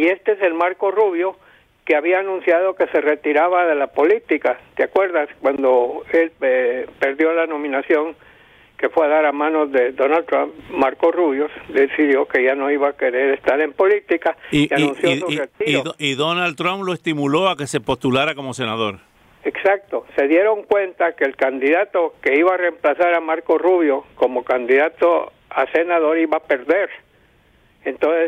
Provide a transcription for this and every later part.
y este es el Marco Rubio que había anunciado que se retiraba de la política. ¿Te acuerdas? Cuando él perdió la nominación que fue a dar a manos de Donald Trump, Marco Rubio decidió que ya no iba a querer estar en política y anunció su retiro. Y Donald Trump lo estimuló a que se postulara como senador. Exacto. Se dieron cuenta que el candidato que iba a reemplazar a Marco Rubio como candidato a senador iba a perder. Entonces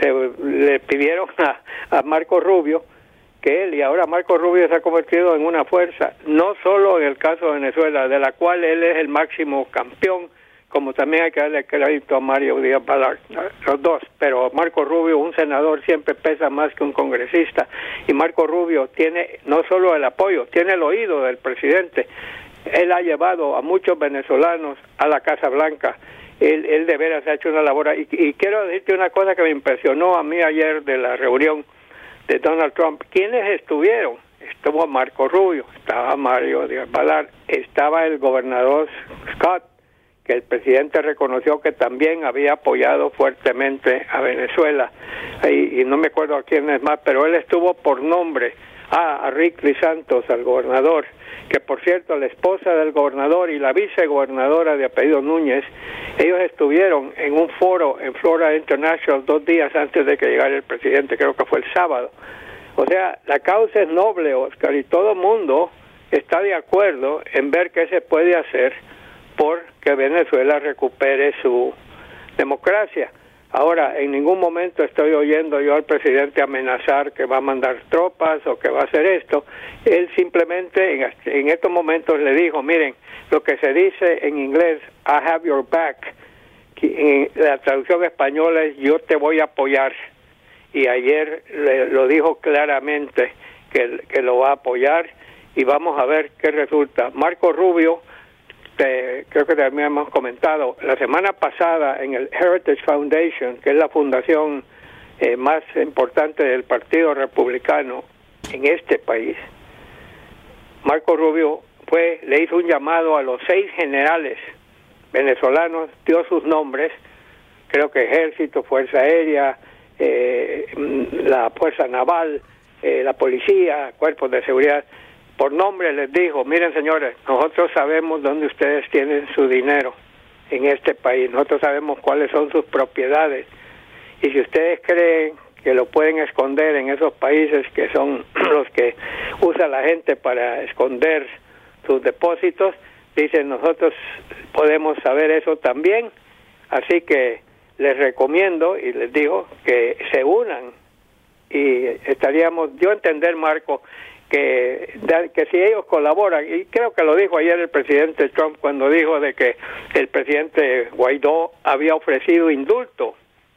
le pidieron a Marco Rubio que él, y ahora Marco Rubio se ha convertido en una fuerza, no solo en el caso de Venezuela, de la cual él es el máximo campeón, como también hay que darle crédito a Mario Díaz Balart, los dos, pero Marco Rubio, un senador, siempre pesa más que un congresista, y Marco Rubio tiene no solo el apoyo, tiene el oído del presidente. Él ha llevado a muchos venezolanos a la Casa Blanca. Él de veras ha hecho una labor, y quiero decirte una cosa que me impresionó a mí ayer de la reunión de Donald Trump. ¿Quiénes estuvieron? Estuvo Marco Rubio, estaba Mario Díaz Balart, estaba el gobernador Scott, que el presidente reconoció que también había apoyado fuertemente a Venezuela, y no me acuerdo a quién es más, pero él estuvo por nombre, a Rick Santos, al gobernador, que por cierto la esposa del gobernador y la vicegobernadora de apellido Núñez, ellos estuvieron en un foro en Florida International 2 días antes de que llegara el presidente, creo que fue el sábado. O sea, la causa es noble, Oscar, y todo el mundo está de acuerdo en ver qué se puede hacer por que Venezuela recupere su democracia. Ahora, en ningún momento estoy oyendo yo al presidente amenazar que va a mandar tropas o que va a hacer esto. Él simplemente en estos momentos le dijo, miren, lo que se dice en inglés, I have your back, en la traducción española es yo te voy a apoyar. Y ayer lo dijo claramente que lo va a apoyar, y vamos a ver qué resulta. Marco Rubio, creo que también hemos comentado, la semana pasada en el Heritage Foundation, que es la fundación más importante del Partido Republicano en este país, Marco Rubio le hizo un llamado a los 6 generales venezolanos, dio sus nombres, creo que Ejército, Fuerza Aérea, la Fuerza Naval, la Policía, Cuerpos de Seguridad, por nombre les dijo, miren señores, nosotros sabemos dónde ustedes tienen su dinero en este país, nosotros sabemos cuáles son sus propiedades, y si ustedes creen que lo pueden esconder en esos países que son los que usa la gente para esconder sus depósitos, dicen, nosotros podemos saber eso también, así que les recomiendo y les digo que se unan, y estaríamos, yo entender, Marco, que si ellos colaboran, y creo que lo dijo ayer el presidente Trump cuando dijo de que el presidente Guaidó había ofrecido indulto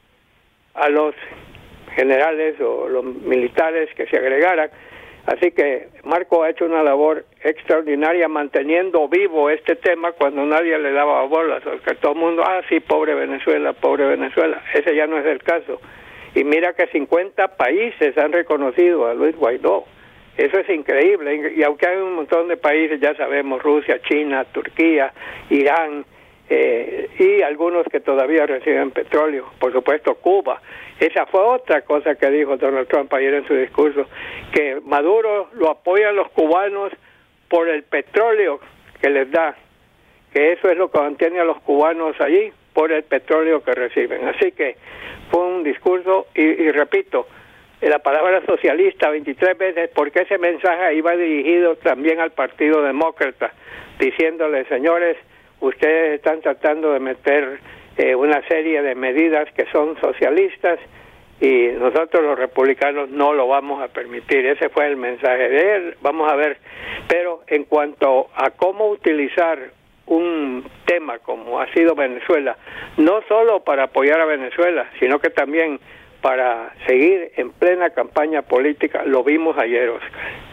a los generales o los militares que se agregaran, así que Marco ha hecho una labor extraordinaria manteniendo vivo este tema cuando nadie le daba bolas, que todo el mundo, sí, pobre Venezuela, ese ya no es el caso, y mira que 50 países han reconocido a Luis Guaidó. Eso es increíble, y aunque hay un montón de países, ya sabemos, Rusia, China, Turquía, Irán, y algunos que todavía reciben petróleo, por supuesto Cuba. Esa fue otra cosa que dijo Donald Trump ayer en su discurso, que Maduro lo apoyan los cubanos por el petróleo que les da, que eso es lo que mantiene a los cubanos allí, por el petróleo que reciben. Así que fue un discurso, y repito, la palabra socialista 23 veces, porque ese mensaje iba dirigido también al Partido Demócrata, diciéndole, señores, ustedes están tratando de meter una serie de medidas que son socialistas, y nosotros los republicanos no lo vamos a permitir. Ese fue el mensaje de él. Vamos a ver, pero en cuanto a cómo utilizar un tema como ha sido Venezuela, no solo para apoyar a Venezuela, sino que también para seguir en plena campaña política, lo vimos ayer, Oscar.